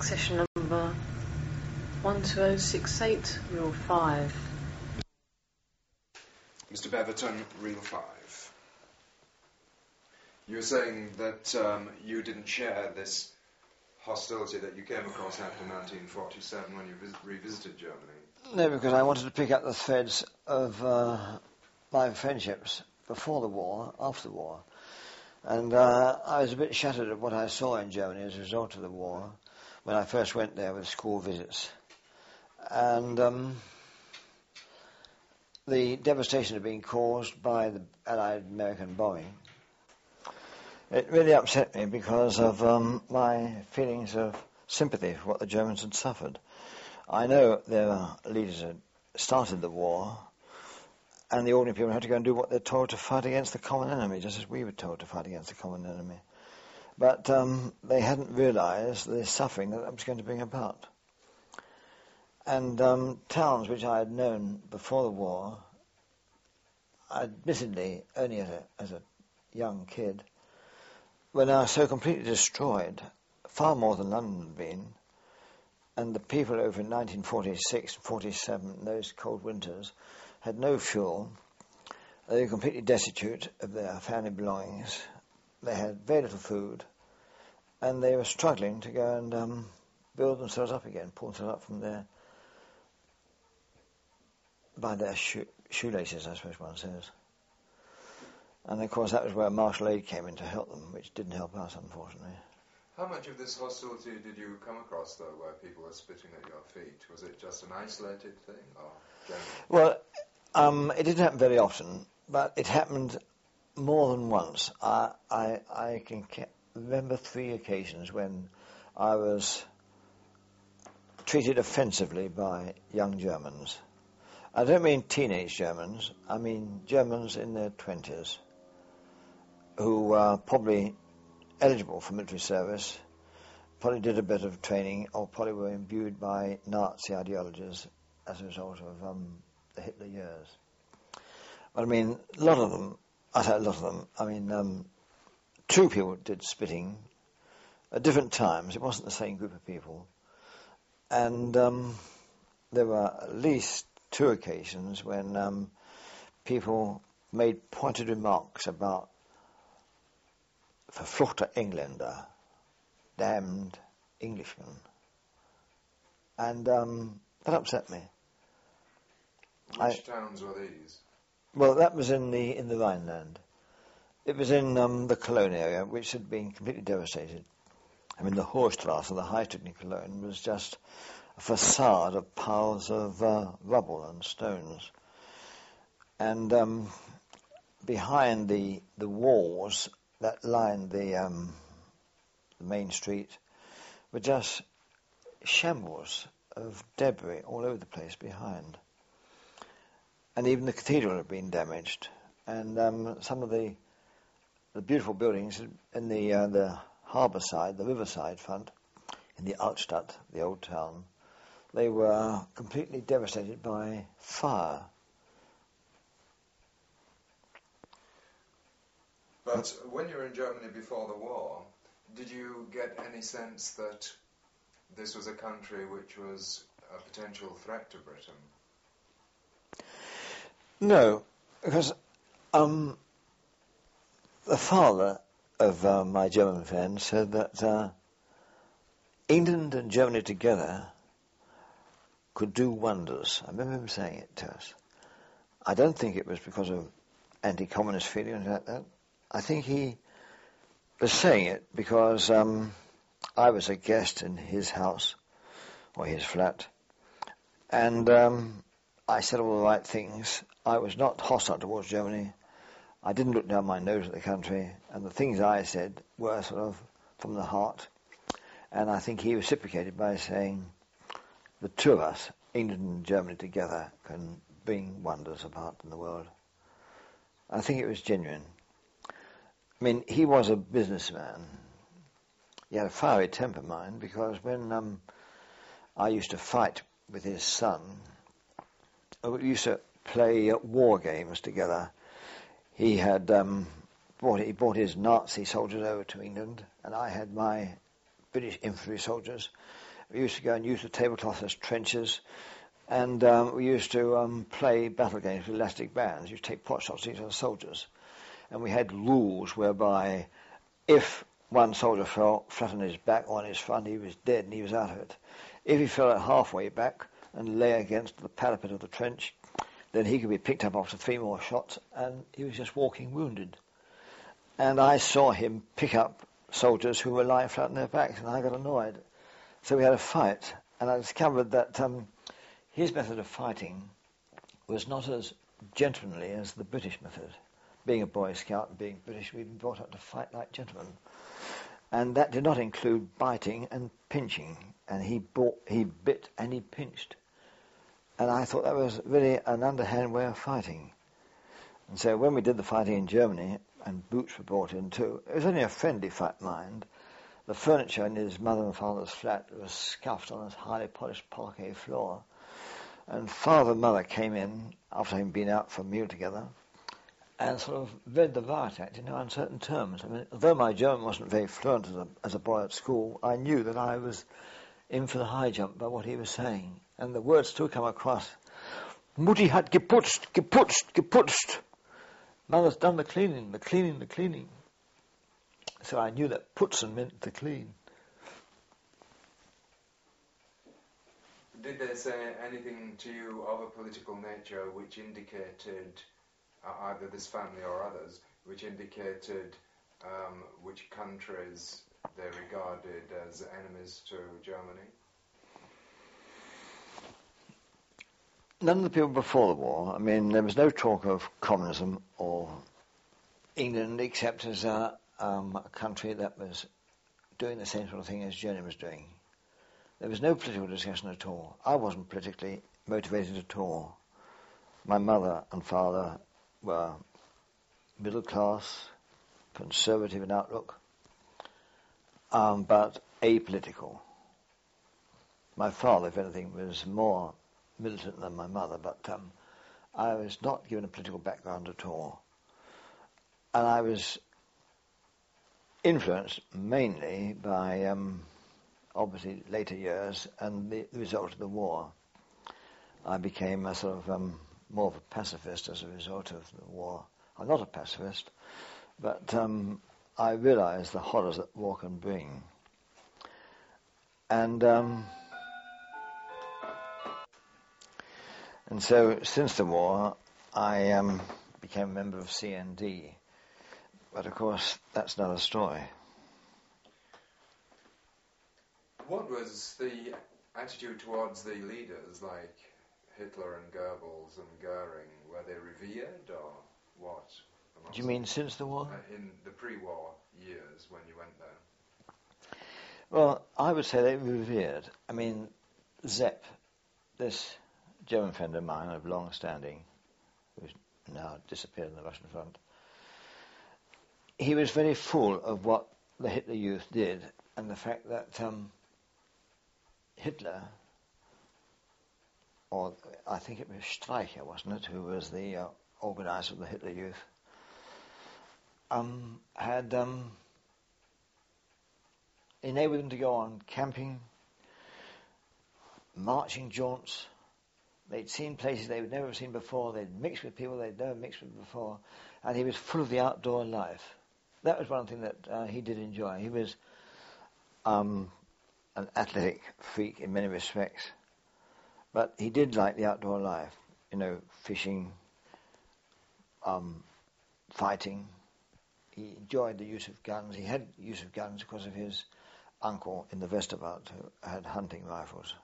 Succession number 12068, rule 5. Mr. Beverton, rule 5. You were saying that you didn't share this hostility that you came across after 1947 when you revisited Germany. No, because I wanted to pick up the threads of my friendships before the war, after the war. And I was a bit shattered at what I saw in Germany as a result of the war when I first went there with school visits. And the devastation had been caused by the Allied American bombing. It really upset me because of my feelings of sympathy for what the Germans had suffered. I know their leaders had started the war, and the ordinary people had to go and do what they're told to fight against the common enemy, just as we were told to fight against the common enemy. But they hadn't realized the suffering that was going to bring about. And towns which I had known before the war, admittedly only as a young kid, were now so completely destroyed, far more than London had been, and the people over in 1946 and 47, those cold winters, had no fuel. They were completely destitute of their family belongings. They had very little food, and they were struggling to go and build themselves up again, pull themselves up from there by their shoelaces, I suppose one says. And of course that was where martial aid came in to help them, which didn't help us, unfortunately. How much of this hostility did you come across, though, where people were spitting at your feet? Was it just an isolated thing, or general? Well, it didn't happen very often, but it happened more than once. I can remember 3 occasions when I was treated offensively by young Germans. I don't mean teenage Germans, I mean Germans in their 20s who were probably eligible for military service, probably did a bit of training, or probably were imbued by Nazi ideologies as a result of the Hitler years. But I mean, a lot of them, I say a lot of them, I mean, 2 people did spitting at different times. It wasn't the same group of people. And there were at least 2 occasions when people made pointed remarks about verfluchte Engländer, damned Englishmen. And that upset me. Which towns were these? Well, that was in the Rhineland. It was in the Cologne area, which had been completely devastated. I mean, the Horstrasse, the High Street in Cologne, was just a facade of piles of rubble and stones. And behind the walls that lined the main street were just shambles of debris all over the place behind. And even the cathedral had been damaged. And some of the beautiful buildings in the harbour side, the riverside front, in the Altstadt, the old town, they were completely devastated by fire. But when you were in Germany before the war, did you get any sense that this was a country which was a potential threat to Britain? No, because the father of my German friend said that England and Germany together could do wonders. I remember him saying it to us. I don't think it was because of anti-communist feelings like that. I think he was saying it because I was a guest in his house, or his flat, and I said all the right things. I was not hostile towards Germany. I didn't look down my nose at the country, and the things I said were sort of from the heart. And I think he reciprocated by saying, the 2 of us, England and Germany together, can bring wonders about in the world. I think it was genuine. I mean, he was a businessman. He had a fiery temper, mind, because when I used to fight with his son, we used to play war games together. He had brought his Nazi soldiers over to England, and I had my British infantry soldiers, We used to go and use the tablecloth as trenches, and we used to play battle games with elastic bands. You take pot shots at each other soldiers, and we had rules whereby if one soldier fell flat on his back or on his front, he was dead and he was out of it. If he fell halfway back and lay against the parapet of the trench, then he could be picked up after 3 more shots, and he was just walking wounded. And I saw him pick up soldiers who were lying flat on their backs, and I got annoyed. So we had a fight, and I discovered that his method of fighting was not as gentlemanly as the British method. Being a Boy Scout and being British, we'd been brought up to fight like gentlemen. And that did not include biting and pinching. And he bit and he pinched. And I thought that was really an underhand way of fighting. And so when we did the fighting in Germany, and boots were brought in too, it was only a friendly fight, mind. The furniture in his mother and father's flat was scuffed on this highly polished parquet floor. And father and mother came in after having been out for a meal together and sort of read the riot act in no uncertain terms. I mean, although my German wasn't very fluent as a boy at school, I knew that I was in for the high jump by what he was saying. And the words still come across. Mutti hat geputzt, geputzt, geputzt. Mother's done the cleaning, the cleaning, the cleaning. So I knew that putzen meant to clean. Did they say anything to you of a political nature which indicated, either this family or others, which indicated which countries they regarded as enemies to Germany? None of the people before the war, I mean, there was no talk of communism or England except as a country that was doing the same sort of thing as Germany was doing. There was no political discussion at all. I wasn't politically motivated at all. My mother and father were middle class, conservative in outlook, but apolitical. My father, if anything, was more militant than my mother, but I was not given a political background at all. And I was influenced mainly by, obviously, later years and the result of the war. I became a sort of more of a pacifist as a result of the war. I'm not a pacifist, but I realized the horrors that war can bring. And so, since the war, I became a member of CND. But, of course, that's another story. What was the attitude towards the leaders like Hitler and Goebbels and Goering? Were they revered or what? Do you mean since the war? In the pre-war years when you went there. Well, I would say they were revered. I mean, Zepp, this German friend of mine of long standing, who's now disappeared in the Russian front, he was very full of what the Hitler Youth did and the fact that Hitler, or I think it was Streicher, wasn't it, who was the organizer of the Hitler Youth, had enabled them to go on camping, marching jaunts. They'd seen places they would never have seen before. They'd mixed with people they'd never mixed with before. And he was full of the outdoor life. That was one thing that he did enjoy. He was an athletic freak in many respects. But he did like the outdoor life. You know, fishing, fighting. He enjoyed the use of guns. He had use of guns because of his uncle in the Westerwald who had hunting rifles.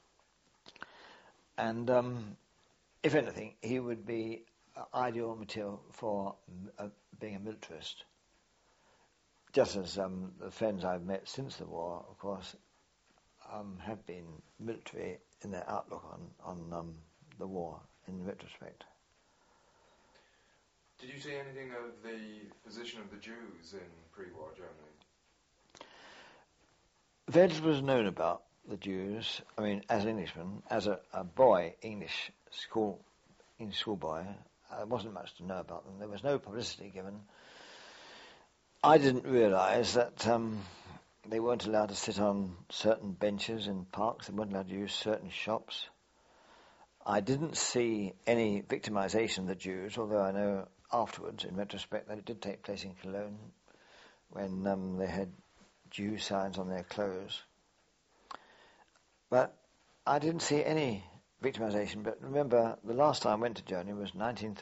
And if anything, he would be ideal material for being a militarist. Just as the friends I've met since the war, of course, have been military in their outlook on the war in retrospect. Did you see anything of the position of the Jews in pre-war Germany? Very little was known about the Jews. I mean, as an Englishman, as a boy, English schoolboy, there wasn't much to know about them. There was no publicity given. I didn't realise that they weren't allowed to sit on certain benches in parks. They weren't allowed to use certain shops. I didn't see any victimization of the Jews, although I know afterwards, in retrospect, that it did take place in Cologne when they had Jew signs on their clothes. But I didn't see any victimization. But remember, the last time I went to Germany was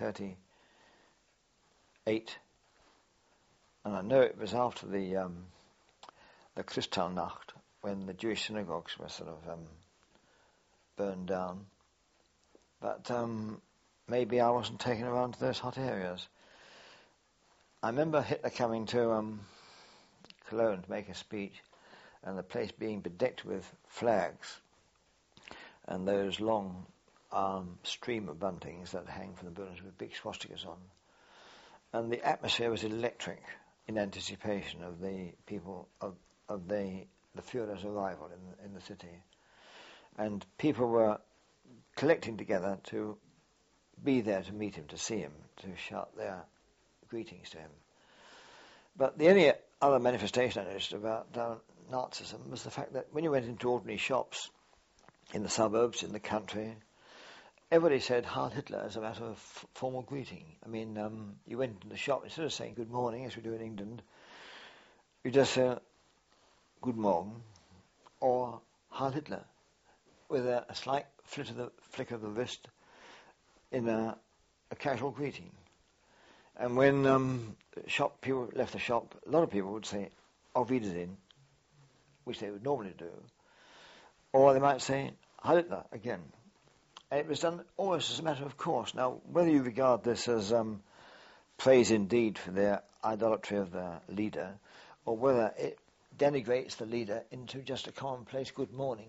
1938, and I know it was after the Kristallnacht, when the Jewish synagogues were sort of burned down. But maybe I wasn't taken around to those hot areas. I remember Hitler coming to Cologne to make a speech, and the place being bedecked with flags and those long streamer buntings that hang from the buildings with big swastikas on. And the atmosphere was electric in anticipation of the people of the Führer's arrival in the city. And people were collecting together to be there to meet him, to see him, to shout their greetings to him. But the only other manifestation I noticed about Nazism was the fact that when you went into ordinary shops in the suburbs, in the country, everybody said Heil Hitler as a matter of formal greeting. I mean, you went into the shop, instead of saying good morning, as we do in England, you just say Guten Morgen or Heil Hitler, with a slight flick of the wrist in a casual greeting. And when shop people left the shop, a lot of people would say Auf Wiedersehen, which they would normally do, or they might say Heil Hitler again. And it was done almost as a matter of course. Now, whether you regard this as praise indeed for their idolatry of their leader, or whether it denigrates the leader into just a commonplace good morning,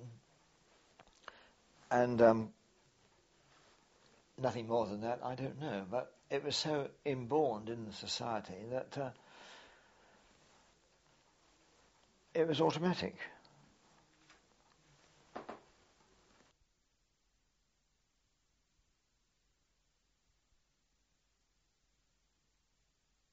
and nothing more than that, I don't know. But it was so inborn in the society that it was automatic.